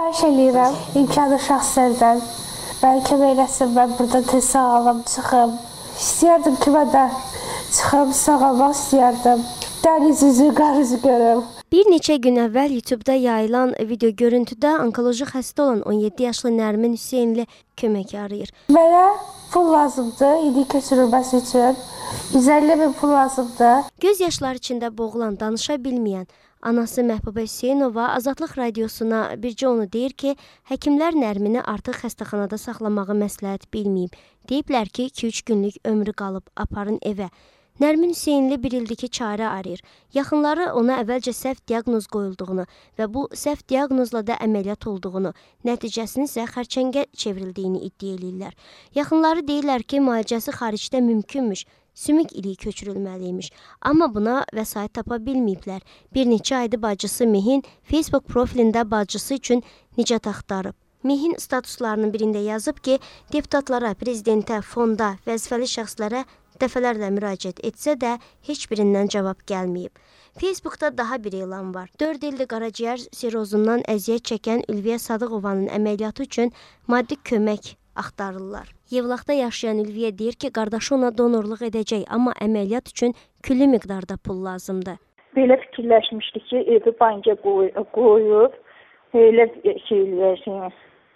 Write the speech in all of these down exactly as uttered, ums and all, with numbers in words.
Xahiş eləyirəm imkanı şəxslərdən. Bəlkə eləsin, mən burada tez sağalam, çıxım. İstəyərdim ki, mən də çıxım, sağalmaq istəyərdim. Dəniz üzü, qar üzü görüm. Bir neçə gün əvvəl YouTube-da yayılan video görüntüdə onkoloji xəstə olan on yeddi yaşlı Nərmin Hüseynli kömək arayır. Mənə pul lazımdır, idik keçirilməsi üçün. yüz əlli min pul lazımdır. Göz yaşları içində boğulan, danışa bilməyən anası Məhbubə Hüseynova Azadlıq radiosuna bircə onu deyir ki, həkimlər Nərmini artıq xəstəxanada saxlamağı məsləhət bilməyib. Deyiblər ki, iki üç günlük ömrü qalıb, aparın evə. Nərmin Hüseynli bir ildir ki, çarə arayır. Yaxınları ona əvvəlcə səhv diaqnoz qoyulduğunu və bu səhv diaqnozla da əməliyyat olduğunu, nəticəsinin isə xərçəngə çevrildiyini iddia edirlər. Yaxınları deyirlər ki, müalicəsi xaricdə mümkünmüş, sümük iliyi köçürülməliymiş. Amma buna vəsait tapa bilməyiblər. Bir neçə aydır bacısı Mehin Facebook profilində bacısı üçün nicat axtarıb. Mehin statuslarının birində yazıb ki, deputatlara, prezidentə, fonda, vəzifəli şəxslərə dəfələrlə müraciət etsə də heç birindən cavab gəlməyib. Facebookda daha bir elan var. dörd ildir qaraciyər sirozundan əziyyət çəkən Ülviyə Sadıqovanın əməliyyatı üçün maddi kömək axtarırlar. Yevlaxda yaşayan Ülviyə deyir ki, qardaşı ona donorluq edəcək, amma əməliyyat üçün külli miqdarda pul lazımdır. Belə fikirləşmişdik ki, evi banka qoyub, elə şey eləyəcəyik.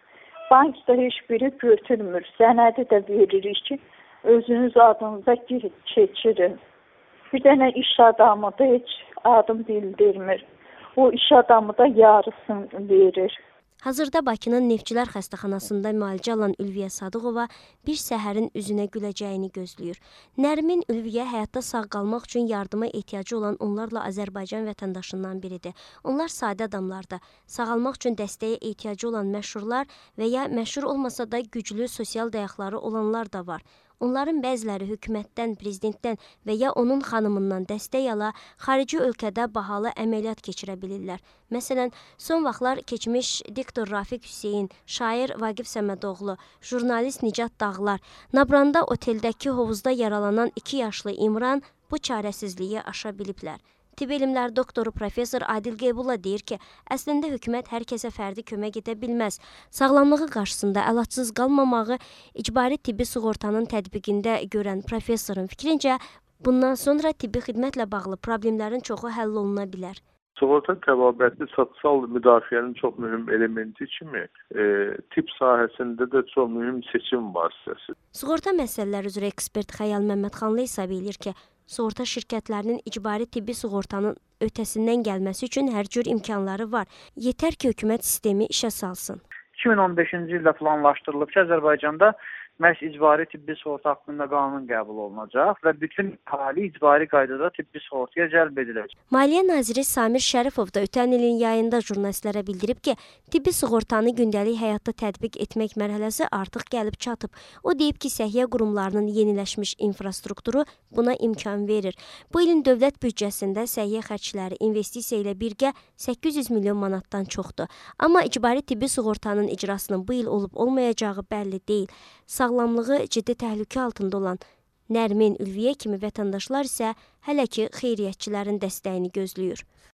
Bankda heç biri götürmür, sənədi də veririk ki, özünüz adınıza girib keçirin. Bir dənə iş adamı da heç adım bildirmir. O iş adamı da yarısını verir. Hazırda Bakının Neftçilər xəstəxanasında müalicə alan Ülviyə Sadıqova bir səhərin üzünə güləcəyini gözləyir. Nərmin Ülviyə həyatda sağ qalmaq üçün yardıma ehtiyacı olan onlarla Azərbaycan vətəndaşından biridir. Onlar sadə adamlardır. Sağalmaq üçün dəstəyə ehtiyacı olan məşhurlar və ya məşhur olmasa da güclü sosial dayaqları olanlar da var. Onların bəziləri hökumətdən, prezidentdən və ya onun xanımından dəstək ala, xarici ölkədə bahalı əməliyyat keçirə bilirlər. Məsələn, son vaxtlar keçmiş diktor Rafiq Hüseyn, şair Vaqif Səmədoğlu, jurnalist Nicat Dağlar, Nabranda oteldəki hovuzda yaralanan iki yaşlı İmran bu çarəsizliyi aşa biliblər. Tibb elmləri doktoru professor Adil Qeybulla deyir ki, əslində hökumət hər kəsə fərdi kömək edə bilməz. Sağlamlığı qarşısında əlacısız qalmamağı icbari tibbi sığortanın tətbiqində görən professorun fikrincə, bundan sonra tibbi xidmətlə bağlı problemlərin çoxu həll oluna bilər. Sığorta təbabətli sosial müdafiənin çox mühüm elementi kimi e, tibb sahəsində də çox mühüm seçim vasitəsidir. Sığorta məsələləri üzrə ekspert Xəyal Məmmədxanlı hesab edir ki, sığorta şirkətlərinin icbari tibbi sığortanın ötəsindən gəlməsi üçün hər cür imkanları var. Yetər ki, hökumət sistemi işə salsın. iki min on beşinci ildə planlaşdırılıb ki, Azərbaycanda məhz icbari tibbi sığorta haqqında qanun qəbul olunacaq və bütün əhali icbari qaydada tibbi sığortaya cəlb ediləcək. Maliyyə naziri Samir Şərifov da ötən ilin yayında jurnalistlərə bildirib ki, tibbi sığortanı gündəlik həyatda tətbiq etmək mərhələsi artıq gəlib çatıb. O deyib ki, səhiyyə qurumlarının yeniləşmiş infrastrukturu buna imkan verir. Bu ilin dövlət büdcəsində səhiyyə xərcləri investisiya ilə birgə səkkiz yüz milyon manatdan çoxdur. Amma icbari tibbi sığortanın icrasının bu il olub olmayacağı bəlli deyil. Sağlamlığı ciddi təhlükə altında olan Nərmin Ülviyə kimi vətəndaşlar isə hələ ki xeyriyyətçilərin dəstəyini gözləyir.